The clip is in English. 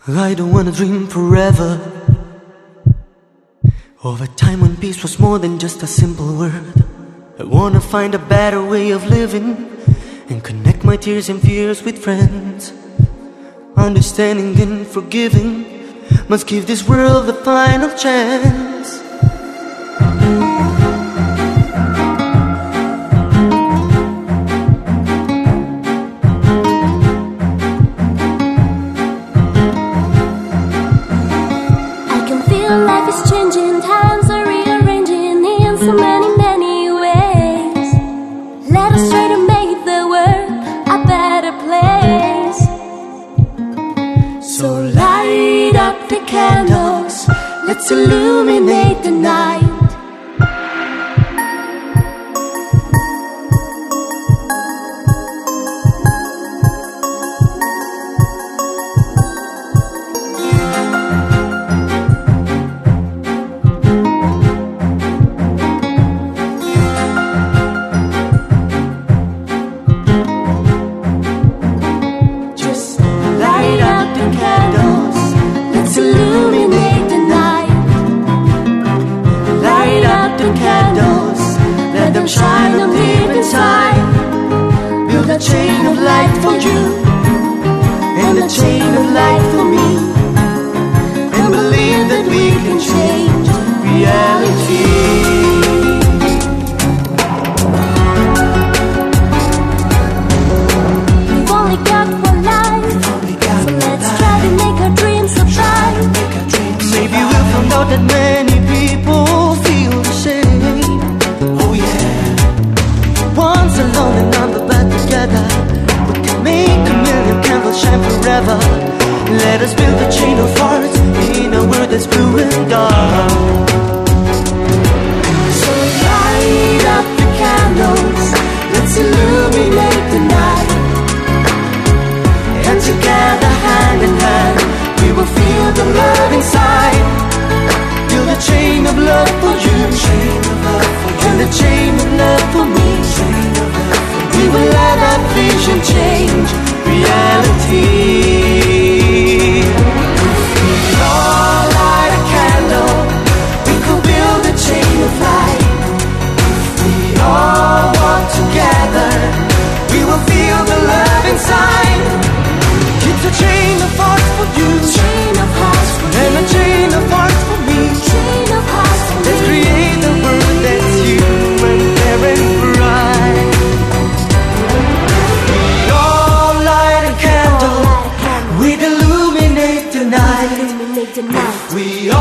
I don't wanna dream forever of a time when peace was more than just a simple word. I wanna find a better way of living and connect my tears and fears with friends. Understanding and forgiving must give this world a final chance. Life is changing, times are rearranging in so many ways. Let us try to make the world a better place. So light up the candles, let's illuminate the night. Illuminate the night. Light up the candles, let them shine on deep inside. Build a chain of light for you and a chain of light for me, and believe that we can change reality. We've only got one life, so let's try to make our dreams so bright. Maybe we'll find out that many people feel the same. Oh yeah. Once alone and on the back together, we can make a million candles shine forever. Let us build a chain of hearts in a world that's blue and dark. So light up the candles, let's illuminate the night. And together, hand in hand, we will feel the love inside. Build a chain of love for you, and a chain of love for me. We will let our vision change reality. We all light a candle, we could build a chain of light. We all walk together, we will feel the love inside. It's a chain of hearts for you, Chain of hearts for and a chain of hearts for me. Chain of hearts for Let's me. create a world that's you and fair and bright. We all light a candle, we'd illuminate the night. Illuminate the night. We